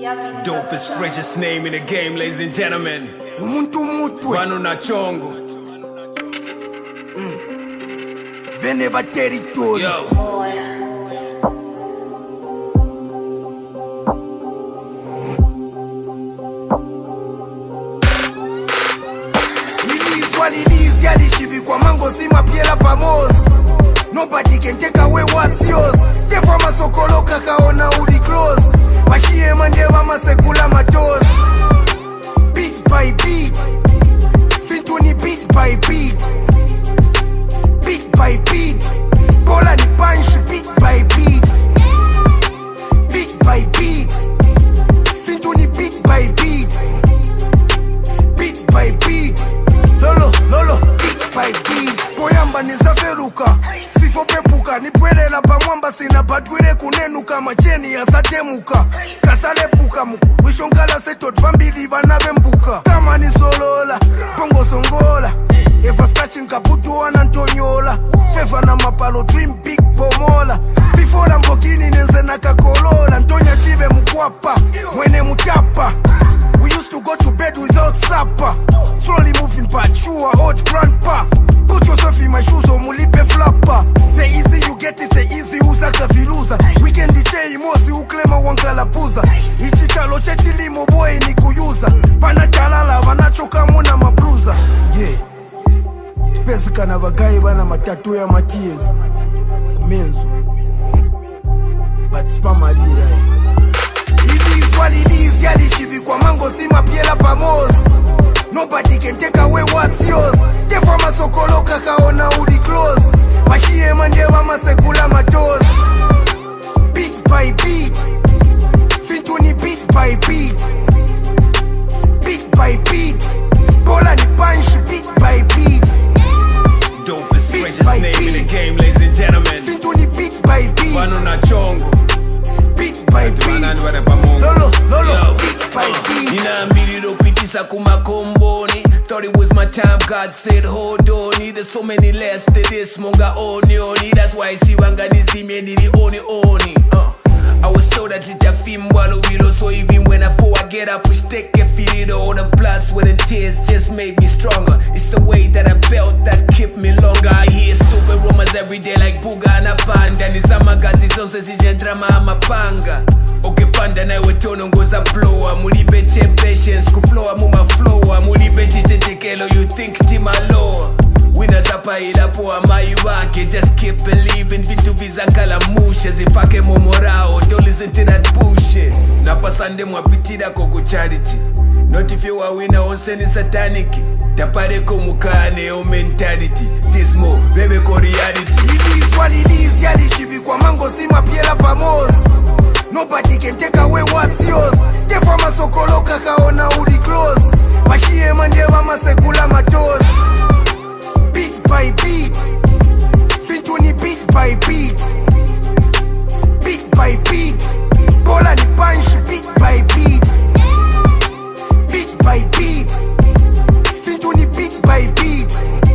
Dopest, freshest name in the game, ladies and gentlemen. Vanu na chongo. Veneba territory. Yo. Release, yali shibi kwa mango sima piela famos. Nobody can take away what's yours. Tefa masokolo kakaona uli close. Mashie mandewa masekula matos. Beat by beat. Fintuni beat by beat. Beat by beat. Bola ni punch beat by beat. Beat by beat. Fintuni beat by beat. Beat by beat. Lolo, beat by beat. Poyamba nizaferuka. Sifo pepuka, nipwelela pamwamba sina badwire kunenuka macheni ya satemuka. Kasale puka muku, wishongala setot bambili banabe mbuka. Kama ni solola, pongo songola. Eva scratching kaputu wanantonyola. Fefa na mapalo dream big pomola. Before Lamborghini nenze na kakolola. Ntonya chive mkwapa, mwene mutapa. We used to go to bed without supper. Slowly moving but sure old grandpa. Put yourself in my shoes or mulipe flapper. Say easy you get it, say easy usaka filuza. Weekend DJ mosi uklema wankala puza. Ichi chalo chetili moboy ni kuyuza. Pana chalala wanachoka muna mabruza. Yeah. Spesika na bagai bana matatu ya matiez. Kumenzu. But spama lira. Release, yali shibi kwa mango sima piela famos. Nobody can take away what's yours. Tefa masokolo kakaona uli close. Mashie mandewa masekula matos. Beat by beat. Fintuni beat by beat. Beat by beat. Bola ni punch beat by beat. Dopest, freshest name in the game, ladies and gentlemen. Fintuni beat by beat. Vanu na chongo. Beat by beat. Lolo, beat by beat. Nina mbili lopitisa kumakomboni. Thought it was my time, God said hold on. There's so many less to this, monga oni. That's why I see wanganizi meni ni oni. I was told that it's a fimbalo wilo. So even when I fall, I get up, push take a feel it all. The blood, sweat and tears just made me stronger. It's the way that I felt that kept me longer. I hear stupid rumors every day like Buga and a panda. Nizamagazi zonse zijendrama amapanga. Okay panda na iwe tono ngoza blowa. Mulibe che patience, kuflowa muma flowa. Mulibe chichetekelo, you think tima loa. Winners hapa ilapo amai wake. Just keep believing, vitu vizakala mushe. Zifake momorao, don't listen to that bullshit. Napasande mwapitida koko charity. Not if you are winner, onseni sataniki. Tapareko mukane o mentality. This more, baby ko reality. Release, yali shibi kwa mango sima piela famos. Nobody can take away what's yours. Tefa masokolo kakaona uli close. Mashie mandewa masekula matos. Beat by beat. Fintuni beat by beat. Beat by beat. Bola ni punch beat by beat. Beat by beat. Fintuni beat by beat.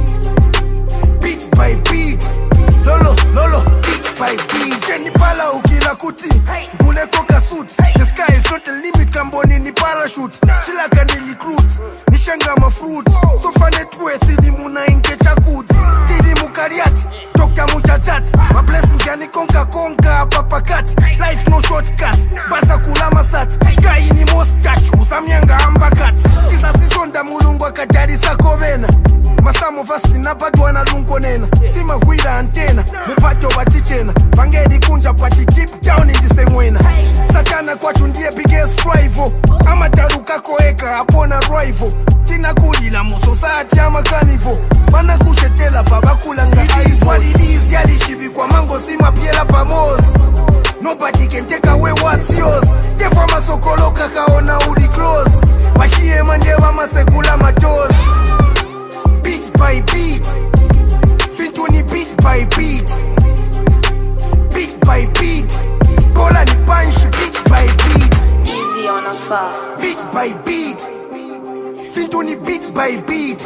Beat by beat. Lolo, beat by beat. Jenny pala ukila kuti. Gule koka suit. The sky is not the limit, kamboni ni parachute. Shilaka ni recruit. Nishanga ma fruit. Sofa networth ili muna inke chakut. Tidi mukariat. Dokta muchachat. My blessings yani konka papakat. Life no shortcut. Basa kulama sat. Kai ni mustache. Usamyanga ambakat. Kisa sisonda mulungu akajari sakovena. Masamo vasti na badu wana lungo nena. Sima kuida antena. Mupato watichena. Pangedi kunja pati deep down in the same way. Satana kwa tundie biggest rival. Amataruka koeka apona rival. Tina kulila mo society ama carnival. Mana kushetela baba kulanga aivo. Release, yali shibi kwa mango sima piela famos. Nobody can take away what's yours. Tefa masokolo kakaona uli close. Mashie mandewa masekula matos. Beat by beat. Fintuni beat by beat. Beat by beat. Bola ni punch beat by beat. Easy on a far. Beat by beat. Fintuni beat by beat.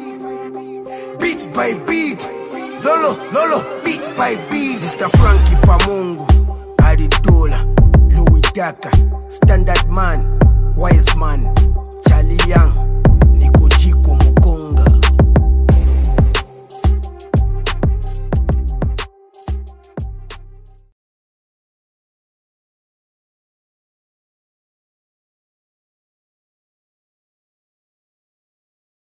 Beat by beat. Lolo, beat by beat. Mr. Frankie Pamungu, Aditola, Louis Daka, Standard man.